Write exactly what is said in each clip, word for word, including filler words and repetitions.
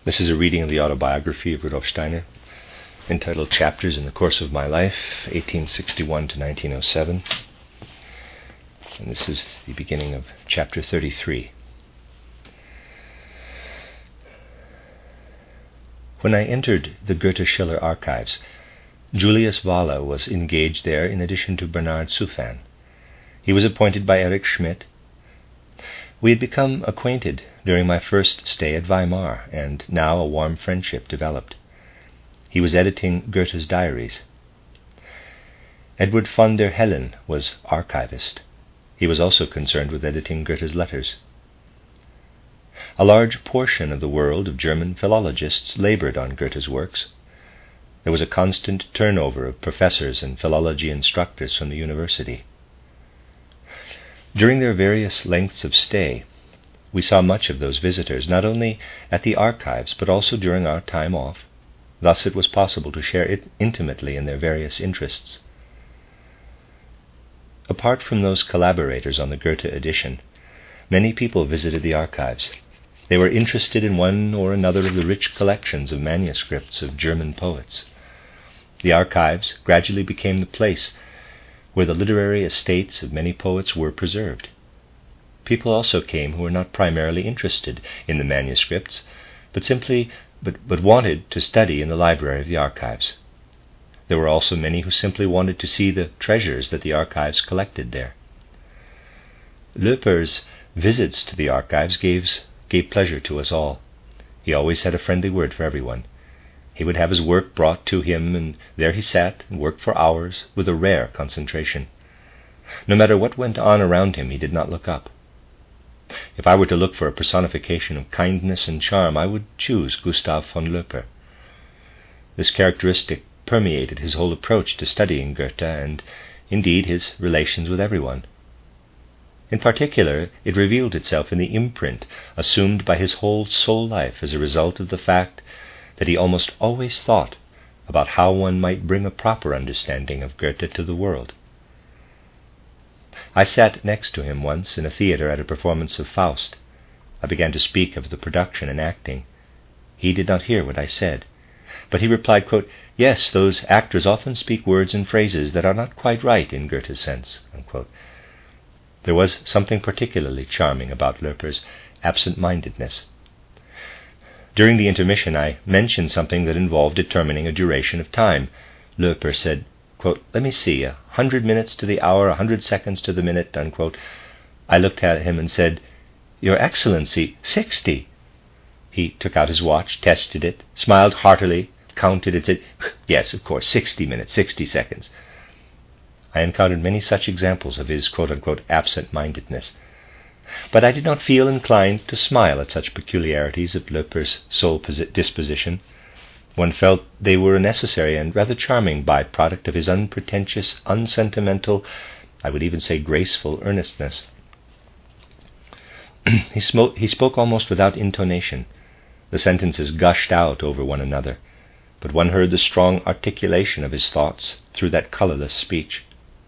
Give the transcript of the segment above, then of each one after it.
This is a reading of the autobiography of Rudolf Steiner, entitled Chapters in the Course of My Life, eighteen sixty-one to nineteen oh seven. And this is the beginning of chapter thirty-three. When I entered the Goethe-Schiller archives, Julius Wahler was engaged there in addition to Bernard Suffan. He was appointed by Erich Schmidt. We had become acquainted during my first stay at Weimar, and now a warm friendship developed. He was editing Goethe's diaries. Edward von der Hellen was archivist. He was also concerned with editing Goethe's letters. A large portion of the world of German philologists labored on Goethe's works. There was a constant turnover of professors and philology instructors from the university. During their various lengths of stay, we saw much of those visitors, not only at the archives, but also during our time off. Thus it was possible to share it intimately in their various interests. Apart from those collaborators on the Goethe edition, many people visited the archives. They were interested in one or another of the rich collections of manuscripts of German poets. The archives gradually became the place where the literary estates of many poets were preserved. People also came who were not primarily interested in the manuscripts, but simply but, but wanted to study in the library of the archives. There were also many who simply wanted to see the treasures that the archives collected there. Löper's visits to the archives gave, gave pleasure to us all. He always had a friendly word for everyone. He would have his work brought to him, and there he sat and worked for hours with a rare concentration. No matter what went on around him, he did not look up. If I were to look for a personification of kindness and charm, I would choose Gustav von Löper. This characteristic permeated his whole approach to studying Goethe and, indeed, his relations with everyone. In particular, it revealed itself in the imprint assumed by his whole soul life as a result of the fact that he almost always thought about how one might bring a proper understanding of Goethe to the world. I sat next to him once in a theatre at a performance of Faust. I began to speak of the production and acting. He did not hear what I said, but he replied, quote, "Yes, those actors often speak words and phrases that are not quite right in Goethe's sense." Unquote. There was something particularly charming about Löper's absent-mindedness. During the intermission, I mentioned something that involved determining a duration of time. Löper said, quote, "Let me see, a hundred minutes to the hour, a hundred seconds to the minute," unquote. I looked at him and said, "Your Excellency, sixty." He took out his watch, tested it, smiled heartily, counted it, said, "Yes, of course, sixty minutes, sixty seconds." I encountered many such examples of his quote-unquote absent-mindedness. But I did not feel inclined to smile at such peculiarities of Löper's soul disposition. One felt they were a necessary and rather charming byproduct of his unpretentious, unsentimental, I would even say graceful earnestness. he, smoke, he spoke almost without intonation. The sentences gushed out over one another, but one heard the strong articulation of his thoughts through that colorless speech.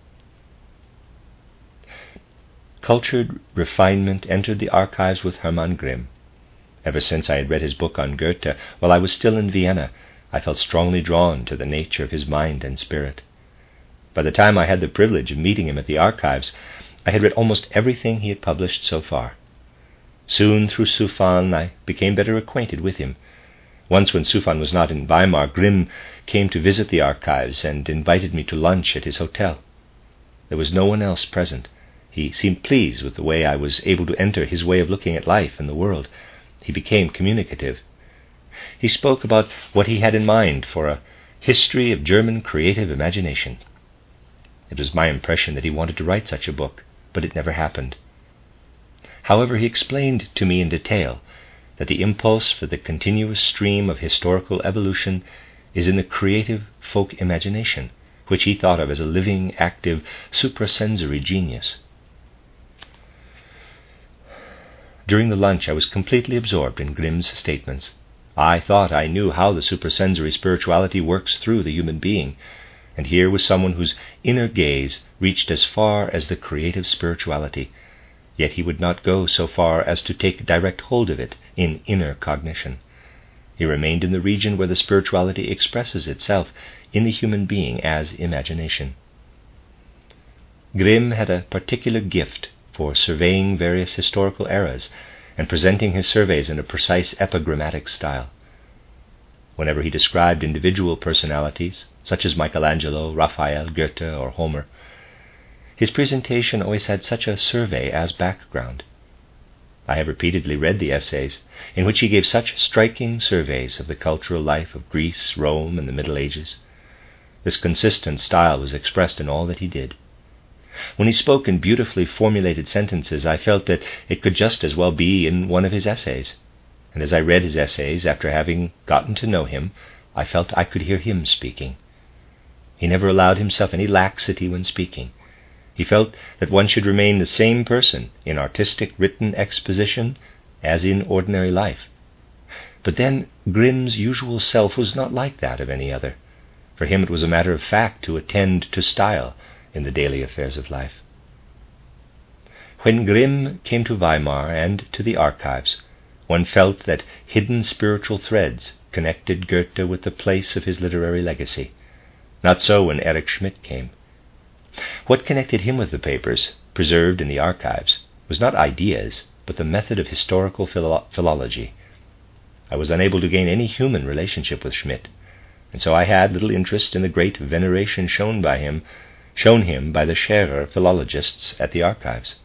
Cultured refinement entered the archives with Hermann Grimm. Ever since I had read his book on Goethe, while I was still in Vienna, I felt strongly drawn to the nature of his mind and spirit. By the time I had the privilege of meeting him at the archives, I had read almost everything he had published so far. Soon, through Suffan, I became better acquainted with him. Once, when Suffan was not in Weimar, Grimm came to visit the archives and invited me to lunch at his hotel. There was no one else present. He seemed pleased with the way I was able to enter his way of looking at life and the world. He became communicative. He spoke about what he had in mind for a history of German creative imagination. It was my impression that he wanted to write such a book, but it never happened. However, he explained to me in detail that the impulse for the continuous stream of historical evolution is in the creative folk imagination, which he thought of as a living, active, suprasensory genius. During the lunch, I was completely absorbed in Grimm's statements. I thought I knew how the suprasensory spirituality works through the human being, and here was someone whose inner gaze reached as far as the creative spirituality, yet he would not go so far as to take direct hold of it in inner cognition. He remained in the region where the spirituality expresses itself in the human being as imagination. Grimm had a particular gift for surveying various historical eras and presenting his surveys in a precise epigrammatic style. Whenever he described individual personalities, such as Michelangelo, Raphael, Goethe, or Homer, his presentation always had such a survey as background. I have repeatedly read the essays in which he gave such striking surveys of the cultural life of Greece, Rome, and the Middle Ages. This consistent style was expressed in all that he did. When he spoke in beautifully formulated sentences, I felt that it could just as well be in one of his essays. And as I read his essays, after having gotten to know him, I felt I could hear him speaking. He never allowed himself any laxity when speaking. He felt that one should remain the same person in artistic written exposition as in ordinary life. But then Grimm's usual self was not like that of any other. For him it was a matter of fact to attend to style in the daily affairs of life. When Grimm came to Weimar and to the archives, one felt that hidden spiritual threads connected Goethe with the place of his literary legacy. Not so when Erich Schmidt came. What connected him with the papers, preserved in the archives, was not ideas, but the method of historical philo- philology. I was unable to gain any human relationship with Schmidt, and so I had little interest in the great veneration shown by him, shown him by the Scherer philologists at the archives.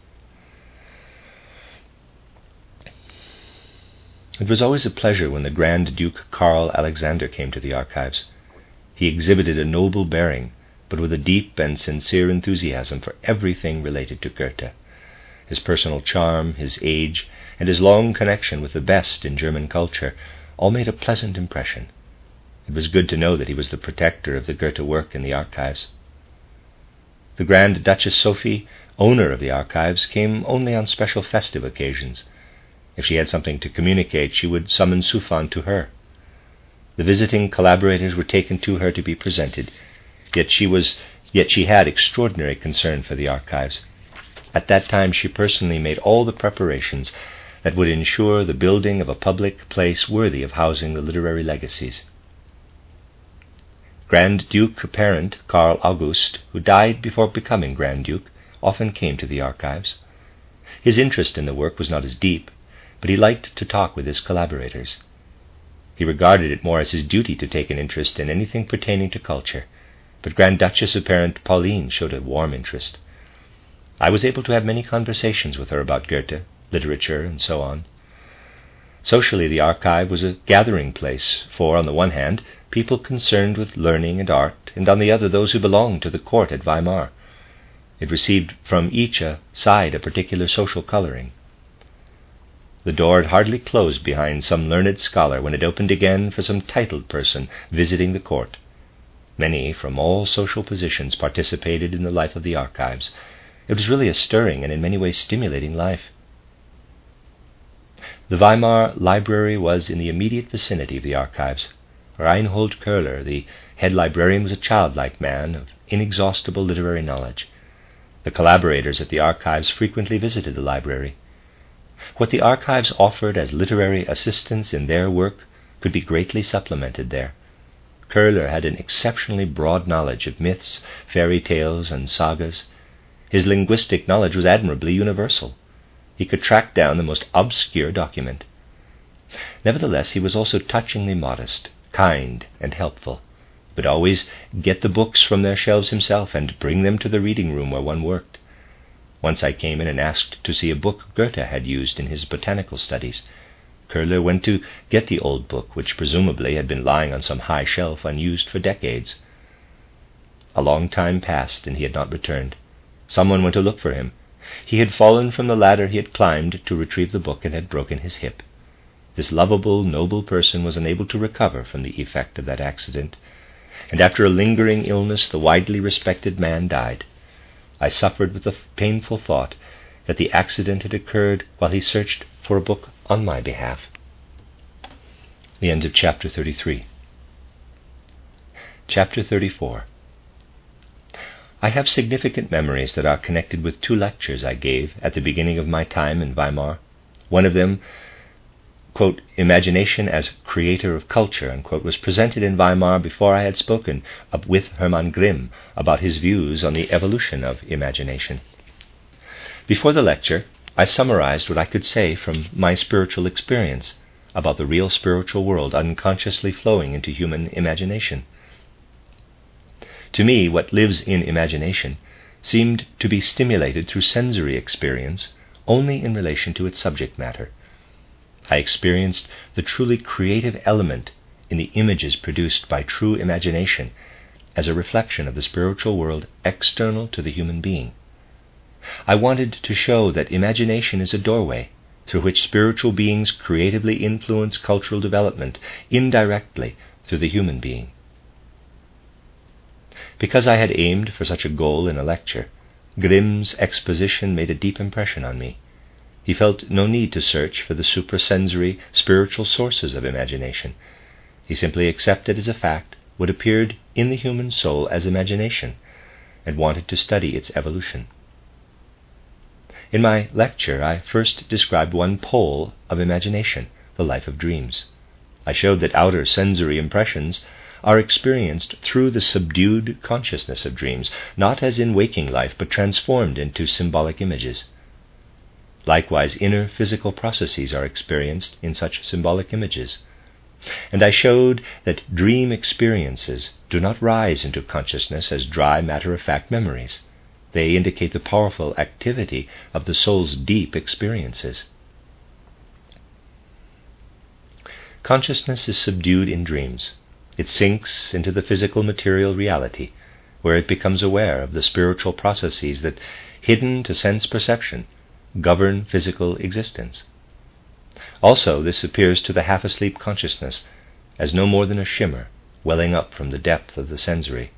It was always a pleasure when the Grand Duke Karl Alexander came to the archives. He exhibited a noble bearing, but with a deep and sincere enthusiasm for everything related to Goethe. His personal charm, his age, and his long connection with the best in German culture all made a pleasant impression. It was good to know that he was the protector of the Goethe work in the archives. The Grand Duchess Sophie, owner of the archives, came only on special festive occasions. If she had something to communicate, she would summon Souphon to her. The visiting collaborators were taken to her to be presented, yet she was yet she had extraordinary concern for the archives. At that time she personally made all the preparations that would ensure the building of a public place worthy of housing the literary legacies. Grand Duke apparent Karl August, who died before becoming Grand Duke, often came to the archives. His interest in the work was not as deep, but he liked to talk with his collaborators. He regarded it more as his duty to take an interest in anything pertaining to culture, but Grand Duchess apparent Pauline showed a warm interest. I was able to have many conversations with her about Goethe, literature, and so on. Socially, the archive was a gathering place for, on the one hand, people concerned with learning and art, and on the other those who belonged to the court at Weimar. It received from each a side a particular social coloring. The door had hardly closed behind some learned scholar when it opened again for some titled person visiting the court. Many from all social positions participated in the life of the archives. It was really a stirring and in many ways stimulating life. The Weimar library was in the immediate vicinity of the archives. Reinhold Köhler, the head librarian, was a childlike man of inexhaustible literary knowledge. The collaborators at the archives frequently visited the library. What the archives offered as literary assistance in their work could be greatly supplemented there. Köhler had an exceptionally broad knowledge of myths, fairy tales, and sagas. His linguistic knowledge was admirably universal. He could track down the most obscure document. Nevertheless, he was also touchingly modest, kind, and helpful, but always get the books from their shelves himself and bring them to the reading room where one worked. Once I came in and asked to see a book Goethe had used in his botanical studies. Köhler went to get the old book, which presumably had been lying on some high shelf unused for decades. A long time passed, and he had not returned. Someone went to look for him. He had fallen from the ladder he had climbed to retrieve the book and had broken his hip. This lovable, noble person was unable to recover from the effect of that accident, and after a lingering illness the widely respected man died. I suffered with the painful thought that the accident had occurred while he searched for a book on my behalf. The end of chapter thirty-three. Chapter thirty-four. I have significant memories that are connected with two lectures I gave at the beginning of my time in Weimar. One of them quote, imagination as creator of culture, unquote, was presented in Weimar before I had spoken of, with Hermann Grimm about his views on the evolution of imagination. Before the lecture, I summarized what I could say from my spiritual experience about the real spiritual world unconsciously flowing into human imagination. To me, what lives in imagination seemed to be stimulated through sensory experience only in relation to its subject matter. I experienced the truly creative element in the images produced by true imagination as a reflection of the spiritual world external to the human being. I wanted to show that imagination is a doorway through which spiritual beings creatively influence cultural development indirectly through the human being. Because I had aimed for such a goal in a lecture, Grimm's exposition made a deep impression on me. He felt no need to search for the suprasensory spiritual sources of imagination. He simply accepted as a fact what appeared in the human soul as imagination, and wanted to study its evolution. In my lecture, I first described one pole of imagination, the life of dreams. I showed that outer sensory impressions are experienced through the subdued consciousness of dreams, not as in waking life, but transformed into symbolic images. Likewise, inner physical processes are experienced in such symbolic images. And I showed that dream experiences do not rise into consciousness as dry, matter-of-fact memories. They indicate the powerful activity of the soul's deep experiences. Consciousness is subdued in dreams. It sinks into the physical material reality, where it becomes aware of the spiritual processes that, hidden to sense perception, govern physical existence. Also, this appears to the half-asleep consciousness as no more than a shimmer welling up from the depth of the sensory.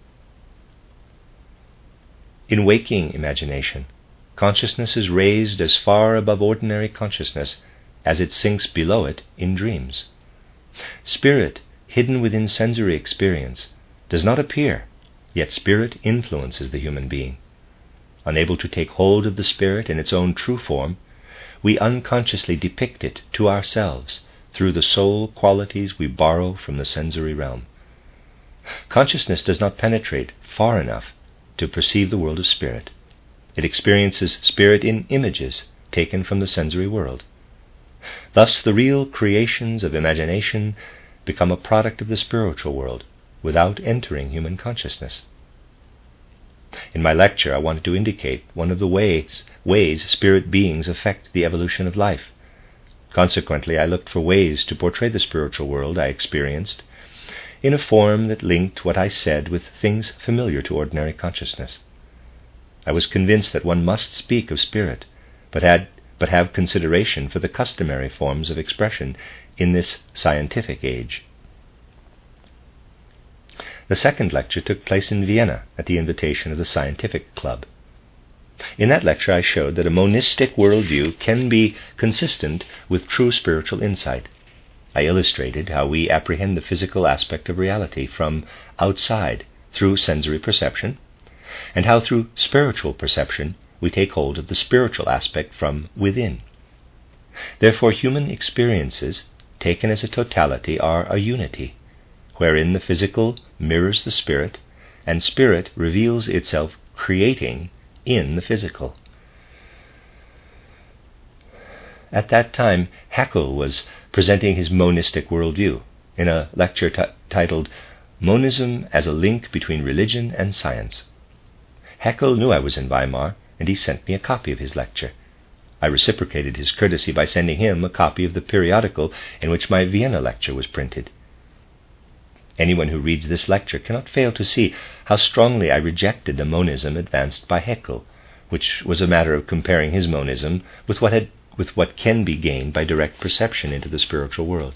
In waking imagination, consciousness is raised as far above ordinary consciousness as it sinks below it in dreams. Spirit, hidden within sensory experience, does not appear, yet spirit influences the human being. Unable to take hold of the spirit in its own true form, we unconsciously depict it to ourselves through the soul qualities we borrow from the sensory realm. Consciousness does not penetrate far enough to perceive the world of spirit. It experiences spirit in images taken from the sensory world. Thus, the real creations of imagination become a product of the spiritual world without entering human consciousness. In my lecture, I wanted to indicate one of the ways, ways spirit beings affect the evolution of life. Consequently, I looked for ways to portray the spiritual world I experienced in a form that linked what I said with things familiar to ordinary consciousness. I was convinced that one must speak of spirit, but had but have consideration for the customary forms of expression in this scientific age. The second lecture took place in Vienna at the invitation of the Scientific Club. In that lecture I showed that a monistic worldview can be consistent with true spiritual insight. I illustrated how we apprehend the physical aspect of reality from outside through sensory perception, and how through spiritual perception we take hold of the spiritual aspect from within. Therefore, human experiences, taken as a totality, are a unity, wherein the physical mirrors the spirit, and spirit reveals itself creating in the physical. At that time, Haeckel was presenting his monistic worldview in a lecture t- titled Monism as a Link Between Religion and Science. Haeckel knew I was in Weimar, and he sent me a copy of his lecture. I reciprocated his courtesy by sending him a copy of the periodical in which my Vienna lecture was printed. Anyone who reads this lecture cannot fail to see how strongly I rejected the monism advanced by Haeckel, which was a matter of comparing his monism with what had, with what can be gained by direct perception into the spiritual world.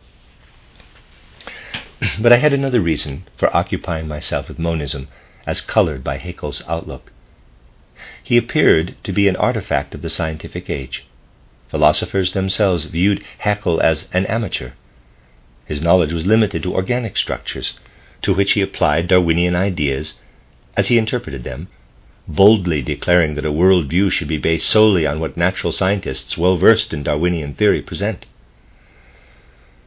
But I had another reason for occupying myself with monism as colored by Haeckel's outlook. He appeared to be an artifact of the scientific age. Philosophers themselves viewed Haeckel as an amateur. His knowledge was limited to organic structures, to which he applied Darwinian ideas as he interpreted them, boldly declaring that a world view should be based solely on what natural scientists well versed in Darwinian theory present.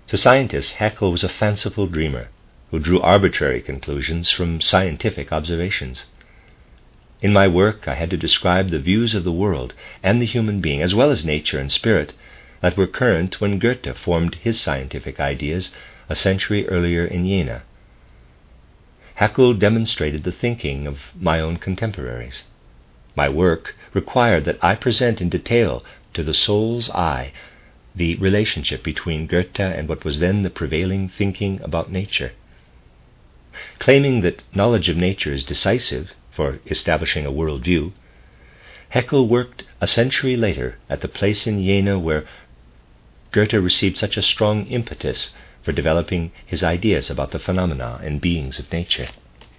To scientists, Haeckel was a fanciful dreamer who drew arbitrary conclusions from scientific observations. In my work, I had to describe the views of the world and the human being, as well as nature and spirit, that were current when Goethe formed his scientific ideas a century earlier in Jena. Haeckel demonstrated the thinking of my own contemporaries. My work required that I present in detail to the soul's eye the relationship between Goethe and what was then the prevailing thinking about nature. Claiming that knowledge of nature is decisive for establishing a worldview, Haeckel worked a century later at the place in Jena where Goethe received such a strong impetus for developing his ideas about the phenomena and beings of nature.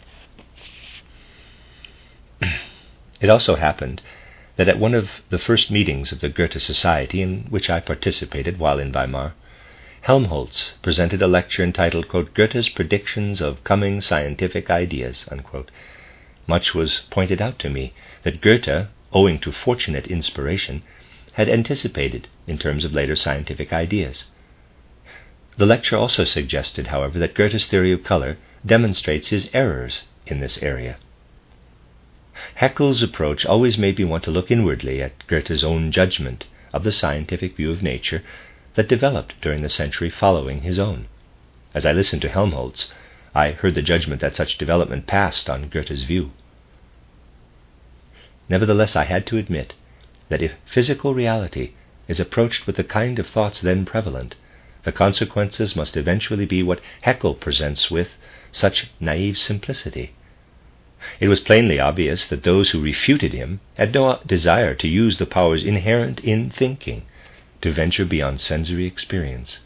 It also happened that at one of the first meetings of the Goethe Society, in which I participated while in Weimar, Helmholtz presented a lecture entitled, quote, Goethe's Predictions of Coming Scientific Ideas, unquote. Much was pointed out to me that Goethe, owing to fortunate inspiration, had anticipated in terms of later scientific ideas. The lecture also suggested, however, that Goethe's theory of color demonstrates his errors in this area. Haeckel's approach always made me want to look inwardly at Goethe's own judgment of the scientific view of nature that developed during the century following his own. As I listened to Helmholtz, I heard the judgment that such development passed on Goethe's view. Nevertheless, I had to admit that if physical reality is approached with the kind of thoughts then prevalent, the consequences must eventually be what Haeckel presents with such naive simplicity. It was plainly obvious that those who refuted him had no desire to use the powers inherent in thinking to venture beyond sensory experience.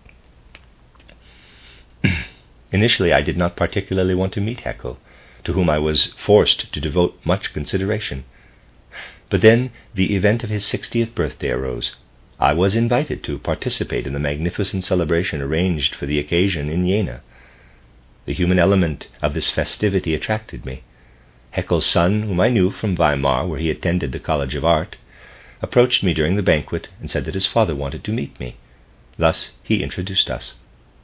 Initially, I did not particularly want to meet Haeckel, to whom I was forced to devote much consideration. But then the event of his sixtieth birthday arose. I was invited to participate in the magnificent celebration arranged for the occasion in Jena. The human element of this festivity attracted me. Haeckel's son, whom I knew from Weimar, where he attended the College of Art, approached me during the banquet and said that his father wanted to meet me. Thus he introduced us.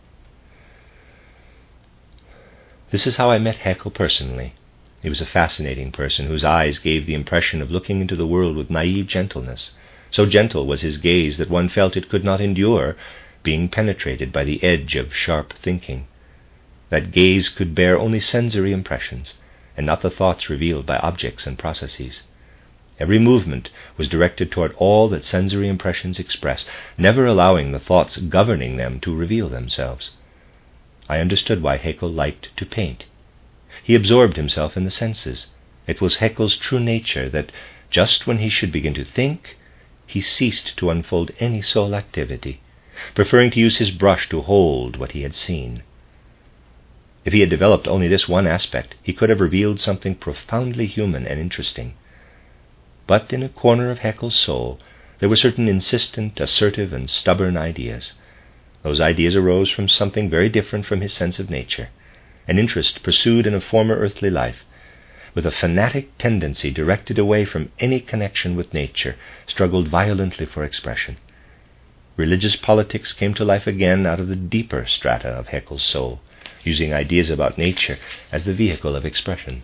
This is how I met Haeckel personally. He was a fascinating person whose eyes gave the impression of looking into the world with naive gentleness. So gentle was his gaze that one felt it could not endure being penetrated by the edge of sharp thinking. That gaze could bear only sensory impressions, and not the thoughts revealed by objects and processes. Every movement was directed toward all that sensory impressions express, never allowing the thoughts governing them to reveal themselves. I understood why Haeckel liked to paint. He absorbed himself in the senses. It was Haeckel's true nature that, just when he should begin to think, he ceased to unfold any soul activity, preferring to use his brush to hold what he had seen. If he had developed only this one aspect, he could have revealed something profoundly human and interesting. But in a corner of Haeckel's soul, there were certain insistent, assertive, and stubborn ideas. Those ideas arose from something very different from his sense of nature, an interest pursued in a former earthly life, with a fanatic tendency directed away from any connection with nature, struggled violently for expression. Religious politics came to life again out of the deeper strata of Haeckel's soul, using ideas about nature as the vehicle of expression.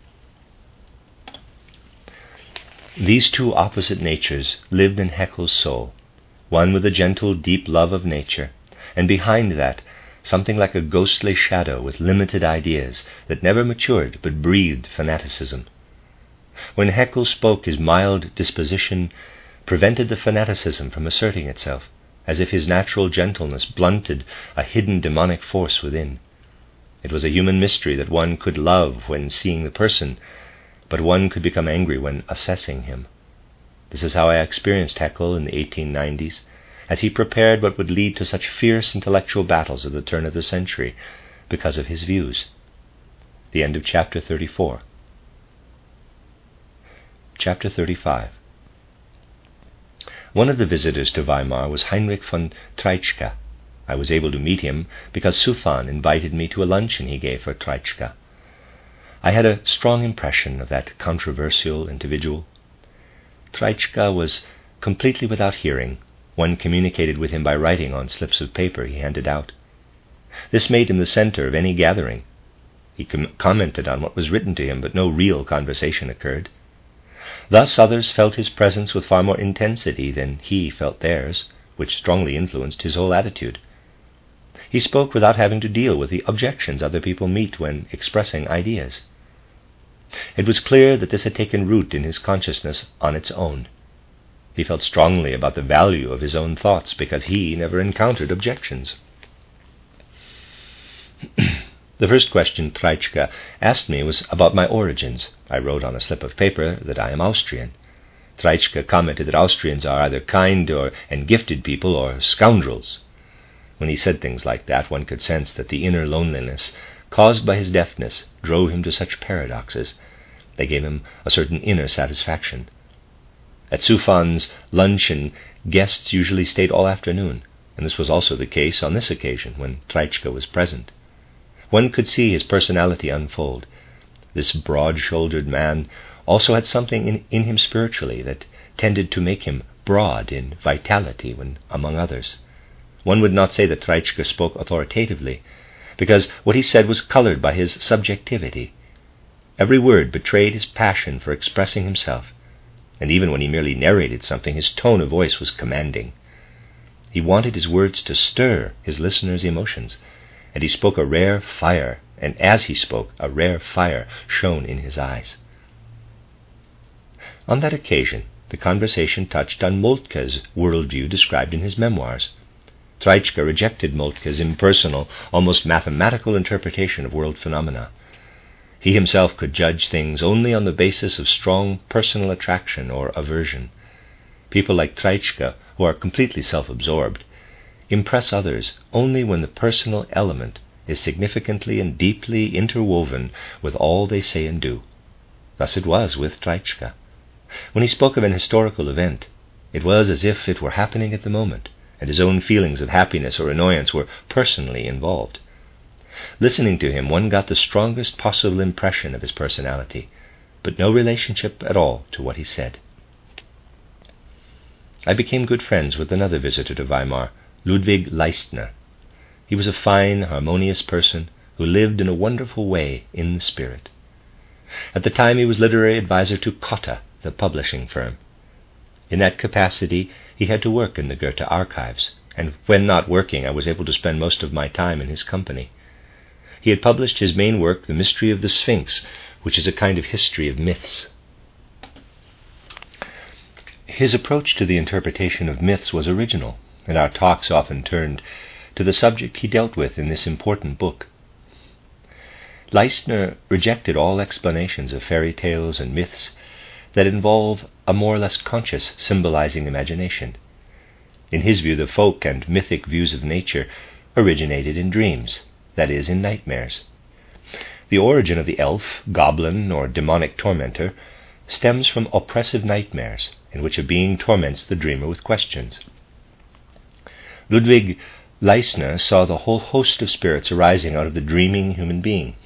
These two opposite natures lived in Haeckel's soul, one with a gentle, deep love of nature, and behind that, something like a ghostly shadow with limited ideas that never matured but breathed fanaticism. When Haeckel spoke, his mild disposition prevented the fanaticism from asserting itself, as if his natural gentleness blunted a hidden demonic force within. It was a human mystery that one could love when seeing the person, but one could become angry when assessing him. This is how I experienced Haeckel in the eighteen nineties, as he prepared what would lead to such fierce intellectual battles at the turn of the century because of his views. The end of chapter thirty-four. Chapter thirty-five. One of the visitors to Weimar was Heinrich von Treitschke. I was able to meet him because Suffan invited me to a luncheon he gave for Treitschke. I had a strong impression of that controversial individual. Treitschke was completely without hearing, One communicated with him by writing on slips of paper he handed out. This made him the center of any gathering. He com- commented on what was written to him, but no real conversation occurred. Thus others felt his presence with far more intensity than he felt theirs, which strongly influenced his whole attitude. He spoke without having to deal with the objections other people meet when expressing ideas. It was clear that this had taken root in his consciousness on its own. He felt strongly about the value of his own thoughts because he never encountered objections. The first question Treitschke asked me was about my origins. I wrote on a slip of paper that I am Austrian. Treitschke commented that Austrians are either kind or and gifted people or scoundrels. When he said things like that, one could sense that the inner loneliness caused by his deafness drove him to such paradoxes. They gave him a certain inner satisfaction. At Sufan's luncheon, guests usually stayed all afternoon, and this was also the case on this occasion when Treitschke was present. One could see his personality unfold. This broad-shouldered man also had something in, in him spiritually that tended to make him broad in vitality when among others. One would not say that Treitschke spoke authoritatively, because what he said was colored by his subjectivity. Every word betrayed his passion for expressing himself, and even when he merely narrated something, his tone of voice was commanding. He wanted his words to stir his listeners' emotions, and he spoke a rare fire, and as he spoke, a rare fire shone in his eyes. On that occasion, the conversation touched on Moltke's worldview described in his memoirs. Treitschke rejected Moltke's impersonal, almost mathematical interpretation of world phenomena. He himself could judge things only on the basis of strong personal attraction or aversion. People like Treitschke, who are completely self-absorbed, impress others only when the personal element is significantly and deeply interwoven with all they say and do. Thus it was with Treitschke. When he spoke of an historical event, it was as if it were happening at the moment, and his own feelings of happiness or annoyance were personally involved. Listening to him, one got the strongest possible impression of his personality, but no relationship at all to what he said. I became good friends with another visitor to Weimar, Ludwig Leistner. He was a fine, harmonious person who lived in a wonderful way in the spirit. At the time he was literary advisor to Cotta, the publishing firm. In that capacity he had to work in the Goethe archives, and when not working I was able to spend most of my time in his company. He had published his main work, The Mystery of the Sphinx, which is a kind of history of myths. His approach to the interpretation of myths was original, and our talks often turned to the subject he dealt with in this important book. Leistner rejected all explanations of fairy tales and myths that involve a more or less conscious symbolizing imagination. In his view, the folk and mythic views of nature originated in dreams, that is, in nightmares. The origin of the elf, goblin, or demonic tormentor stems from oppressive nightmares in which a being torments the dreamer with questions. Ludwig Leistner saw the whole host of spirits arising out of the dreaming human being.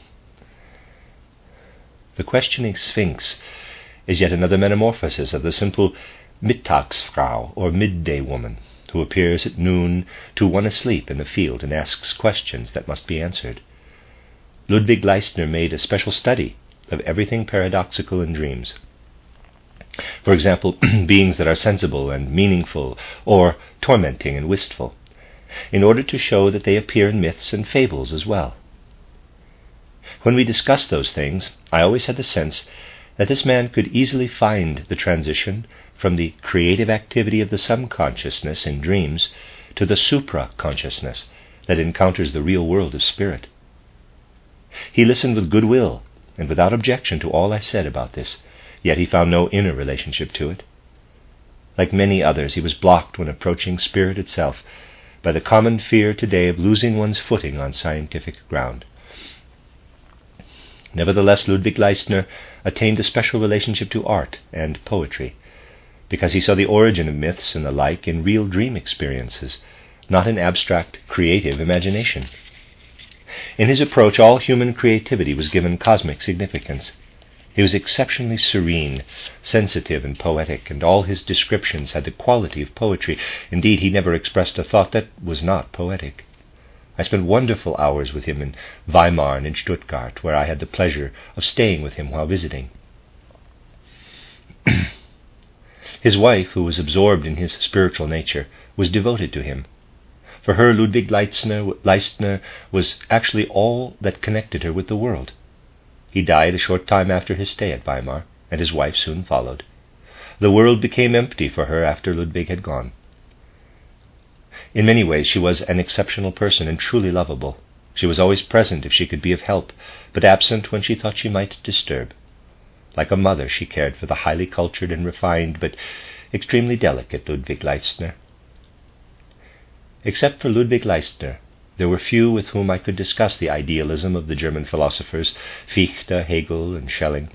The questioning sphinx is yet another metamorphosis of the simple Mittagsfrau, or midday woman, who appears at noon to one asleep in the field and asks questions that must be answered. Ludwig Leistner made a special study of everything paradoxical in dreams. For example, beings that are sensible and meaningful, or tormenting and wistful, in order to show that they appear in myths and fables as well. When we discussed those things, I always had the sense that this man could easily find the transition from the creative activity of the subconsciousness in dreams to the supra-consciousness that encounters the real world of spirit. He listened with good will and without objection to all I said about this, yet he found no inner relationship to it. Like many others, he was blocked when approaching spirit itself by the common fear today of losing one's footing on scientific ground. Nevertheless, Ludwig Leistner attained a special relationship to art and poetry, because he saw the origin of myths and the like in real dream experiences, not in abstract, creative imagination. In his approach, all human creativity was given cosmic significance. He was exceptionally serene, sensitive, and poetic, and all his descriptions had the quality of poetry. Indeed, he never expressed a thought that was not poetic. I spent wonderful hours with him in Weimar and in Stuttgart, where I had the pleasure of staying with him while visiting. His wife, who was absorbed in his spiritual nature, was devoted to him. For her, Ludwig Leistner, Leistner was actually all that connected her with the world. He died a short time after his stay at Weimar, and his wife soon followed. The world became empty for her after Ludwig had gone. In many ways she was an exceptional person and truly lovable. She was always present if she could be of help, but absent when she thought she might disturb. Like a mother, she cared for the highly cultured and refined, but extremely delicate Ludwig Leistner. Except for Ludwig Leistner, there were few with whom I could discuss the idealism of the German philosophers Fichte, Hegel, and Schelling.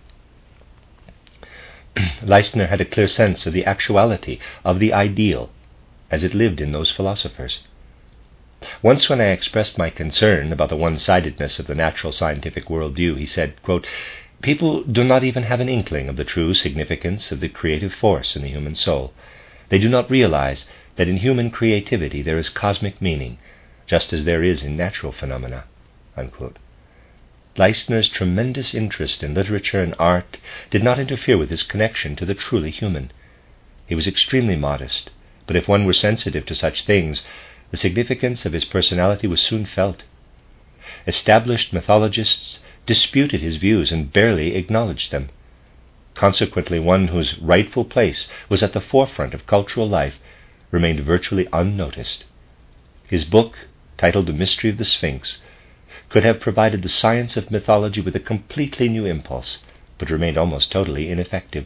Leistner had a clear sense of the actuality of the ideal as it lived in those philosophers. Once when I expressed my concern about the one-sidedness of the natural scientific worldview, he said, quote, "People do not even have an inkling of the true significance of the creative force in the human soul. They do not realize that in human creativity there is cosmic meaning, just as there is in natural phenomena." Unquote. Leistner's tremendous interest in literature and art did not interfere with his connection to the truly human. He was extremely modest, but if one were sensitive to such things, the significance of his personality was soon felt. Established mythologists disputed his views and barely acknowledged them. Consequently, one whose rightful place was at the forefront of cultural life remained virtually unnoticed. His book, titled The Mystery of the Sphinx, could have provided the science of mythology with a completely new impulse, but remained almost totally ineffective.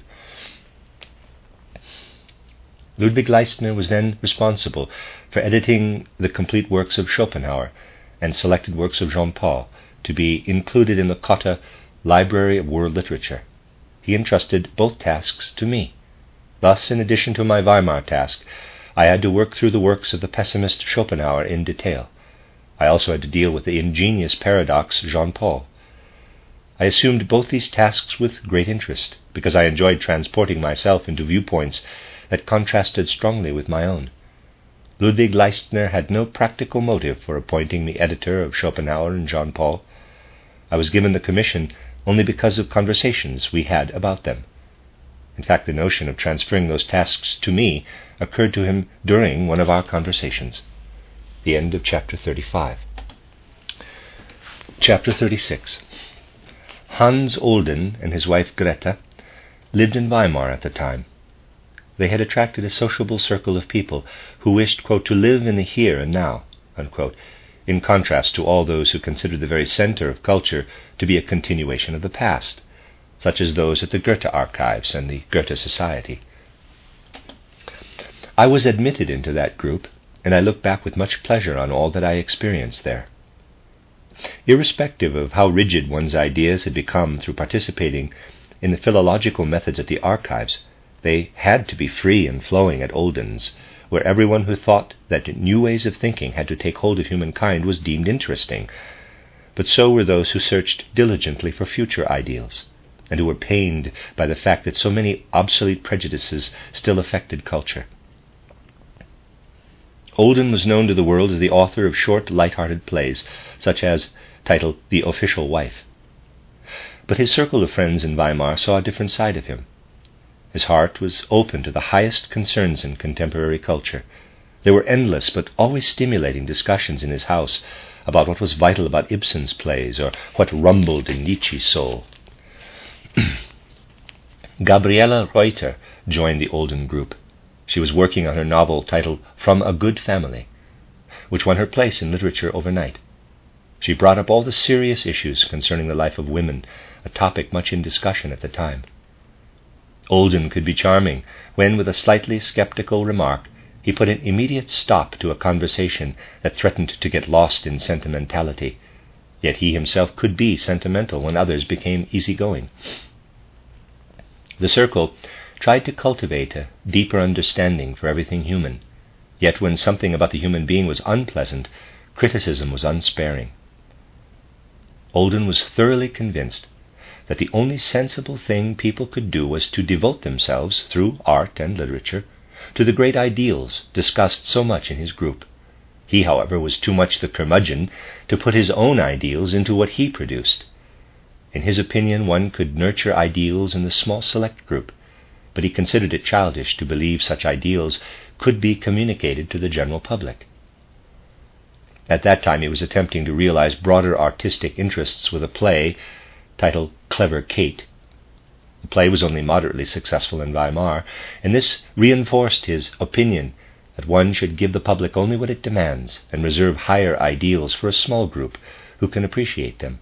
Ludwig Leistner was then responsible for editing the complete works of Schopenhauer and selected works of Jean Paul to be included in the Cotta Library of World Literature. He entrusted both tasks to me. Thus, in addition to my Weimar task, I had to work through the works of the pessimist Schopenhauer in detail. I also had to deal with the ingenious paradox Jean Paul. I assumed both these tasks with great interest, because I enjoyed transporting myself into viewpoints that contrasted strongly with my own. Ludwig Leistner had no practical motive for appointing me editor of Schopenhauer and Jean Paul. I was given the commission only because of conversations we had about them. In fact, the notion of transferring those tasks to me occurred to him during one of our conversations. The end of chapter thirty-five. Chapter thirty-six. Hans Olden and his wife Greta lived in Weimar at the time. They had attracted a sociable circle of people who wished, quote, to live in the here and now, unquote, in contrast to all those who considered the very center of culture to be a continuation of the past, such as those at the Goethe Archives and the Goethe Society. I was admitted into that group, and I look back with much pleasure on all that I experienced there. Irrespective of how rigid one's ideas had become through participating in the philological methods at the archives, they had to be free and flowing at Olden's, where everyone who thought that new ways of thinking had to take hold of humankind was deemed interesting. But so were those who searched diligently for future ideals, and who were pained by the fact that so many obsolete prejudices still affected culture. Olden was known to the world as the author of short, light-hearted plays, such as titled The Official Wife. But his circle of friends in Weimar saw a different side of him. His heart was open to the highest concerns in contemporary culture. There were endless but always stimulating discussions in his house about what was vital about Ibsen's plays or what rumbled in Nietzsche's soul. Gabriele Reuter joined the Olden group. She was working on her novel titled From a Good Family, which won her place in literature overnight. She brought up all the serious issues concerning the life of women, a topic much in discussion at the time. Olden could be charming when, with a slightly skeptical remark, he put an immediate stop to a conversation that threatened to get lost in sentimentality. Yet he himself could be sentimental when others became easygoing. The circle tried to cultivate a deeper understanding for everything human, yet when something about the human being was unpleasant, criticism was unsparing. Olden was thoroughly convinced that the only sensible thing people could do was to devote themselves, through art and literature, to the great ideals discussed so much in his group. He, however, was too much the curmudgeon to put his own ideals into what he produced. In his opinion, one could nurture ideals in the small select group, but he considered it childish to believe such ideals could be communicated to the general public. At that time he was attempting to realize broader artistic interests with a play titled Clever Kate. The play was only moderately successful in Weimar, and this reinforced his opinion that one should give the public only what it demands and reserve higher ideals for a small group who can appreciate them.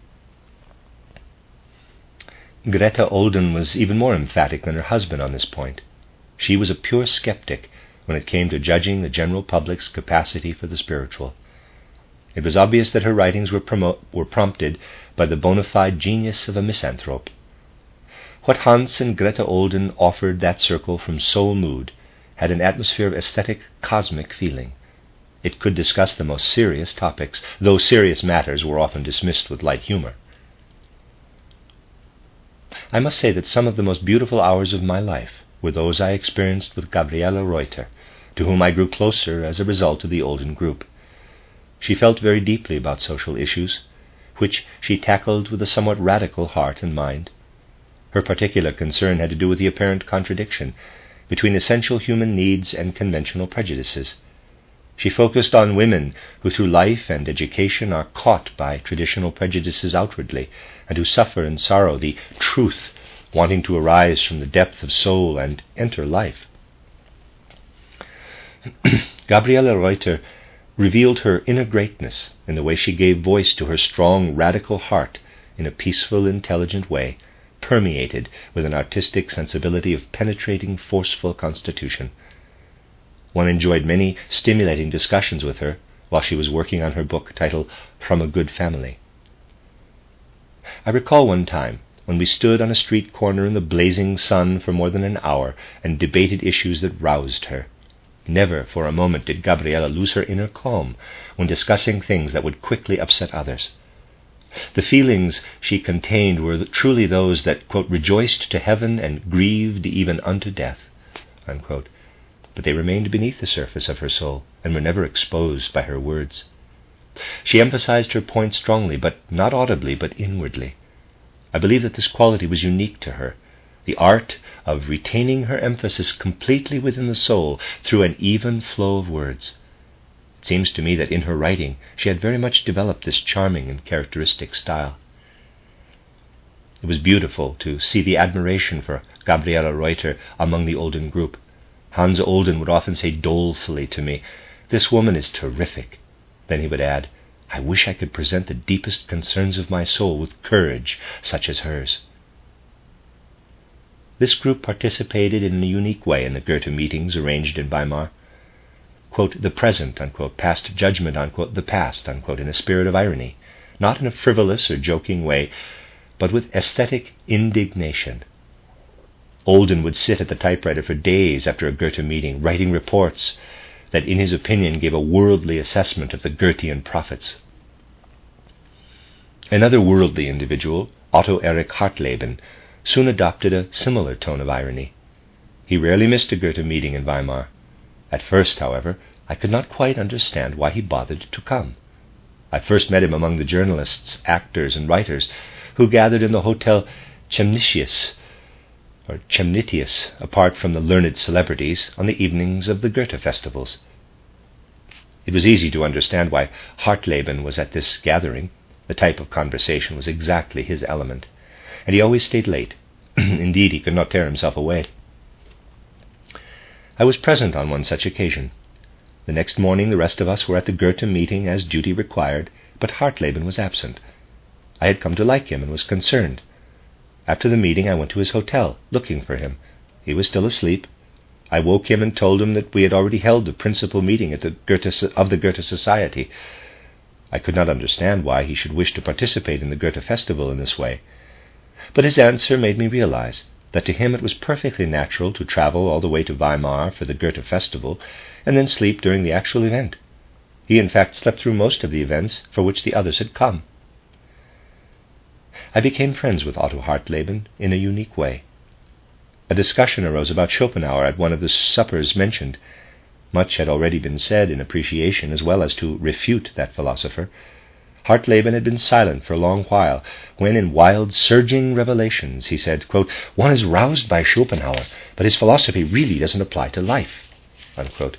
Greta Olden was even more emphatic than her husband on this point. She was a pure skeptic when it came to judging the general public's capacity for the spiritual. It was obvious that her writings were, promo- were prompted by the bona fide genius of a misanthrope. What Hans and Greta Olden offered that circle from Soul Mood had an atmosphere of aesthetic, cosmic feeling. It could discuss the most serious topics, though serious matters were often dismissed with light humor. I must say that some of the most beautiful hours of my life were those I experienced with Gabriele Reuter, to whom I grew closer as a result of the Olden group. She felt very deeply about social issues, which she tackled with a somewhat radical heart and mind. Her particular concern had to do with the apparent contradiction between essential human needs and conventional prejudices. She focused on women who through life and education are caught by traditional prejudices outwardly, and who suffer in sorrow the truth wanting to arise from the depth of soul and enter life. Gabriele Reuter revealed her inner greatness in the way she gave voice to her strong, radical heart in a peaceful, intelligent way, permeated with an artistic sensibility of penetrating, forceful constitution. One enjoyed many stimulating discussions with her while she was working on her book titled From a Good Family. I recall one time when we stood on a street corner in the blazing sun for more than an hour and debated issues that roused her. Never for a moment did Gabriele lose her inner calm when discussing things that would quickly upset others. The feelings she contained were truly those that, quote, rejoiced to heaven and grieved even unto death, unquote. But they remained beneath the surface of her soul and were never exposed by her words. She emphasized her point strongly, but not audibly, but inwardly. I believe that this quality was unique to her, the art of retaining her emphasis completely within the soul through an even flow of words. It seems to me that in her writing she had very much developed this charming and characteristic style. It was beautiful to see the admiration for Gabriele Reuter among the Olden group. Hans Olden would often say dolefully to me, "This woman is terrific." Then he would add, "I wish I could present the deepest concerns of my soul with courage such as hers." This group participated in a unique way in the Goethe meetings arranged in Weimar. Quote, the present, unquote, passed judgment, unquote, the past, unquote, in a spirit of irony, not in a frivolous or joking way, but with aesthetic indignation. Olden would sit at the typewriter for days after a Goethe meeting, writing reports that in his opinion gave a worldly assessment of the Goethean prophets. Another worldly individual, Otto Erich Hartleben, soon adopted a similar tone of irony. He rarely missed a Goethe meeting in Weimar. At first, however, I could not quite understand why he bothered to come. I first met him among the journalists, actors, and writers who gathered in the Hotel Chemnitius, or Chemnitius, apart from the learned celebrities, on the evenings of the Goethe festivals. It was easy to understand why Hartleben was at this gathering. The type of conversation was exactly his element, and he always stayed late. Indeed, he could not tear himself away. I was present on one such occasion. The next morning the rest of us were at the Goethe meeting as duty required, but Hartleben was absent. I had come to like him and was concerned. After the meeting I went to his hotel, looking for him. He was still asleep. I woke him and told him that we had already held the principal meeting at the Goethe, of the Goethe Society. I could not understand why he should wish to participate in the Goethe festival in this way. But his answer made me realize that to him it was perfectly natural to travel all the way to Weimar for the Goethe festival and then sleep during the actual event. He in fact slept through most of the events for which the others had come. I became friends with Otto Hartleben in a unique way. A discussion arose about Schopenhauer at one of the suppers mentioned. Much had already been said in appreciation as well as to refute that philosopher. Hartleben had been silent for a long while, when in wild, surging revelations he said, quote, "One is roused by Schopenhauer, but his philosophy really doesn't apply to life." Unquote.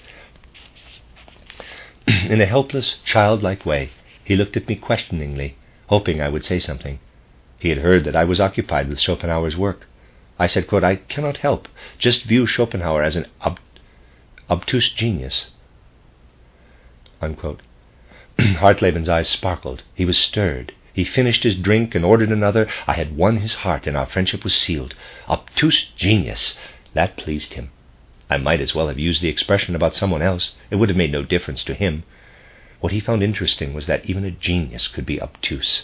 In a helpless, childlike way, he looked at me questioningly, hoping I would say something. He had heard that I was occupied with Schopenhauer's work. I said, quote, "I cannot help, just view Schopenhauer as an ob- obtuse genius." Unquote. Hartleben's eyes sparkled. He was stirred. He finished his drink and ordered another. I had won his heart, and our friendship was sealed. Obtuse genius. That pleased him. I might as well have used the expression about someone else. It would have made no difference to him. What he found interesting was that even a genius could be obtuse.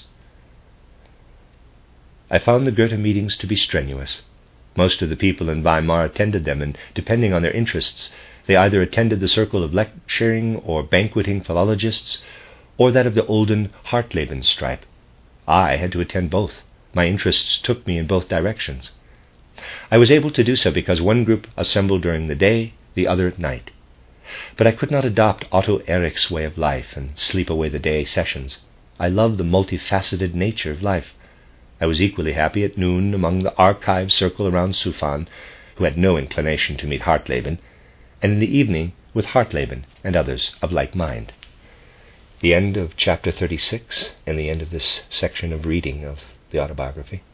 I found the Goethe meetings to be strenuous. Most of the people in Weimar attended them, and depending on their interests, they either attended the circle of lecturing or banqueting philologists, or that of the olden Hartleben stripe. I had to attend both. My interests took me in both directions. I was able to do so because one group assembled during the day, the other at night. But I could not adopt Otto Erich's way of life and sleep away the day sessions. I loved the multifaceted nature of life. I was equally happy at noon among the archive circle around Sufan, who had no inclination to meet Hartleben, and in the evening with Hartleben and others of like mind. The end of chapter thirty-six and the end of this section of reading of the autobiography.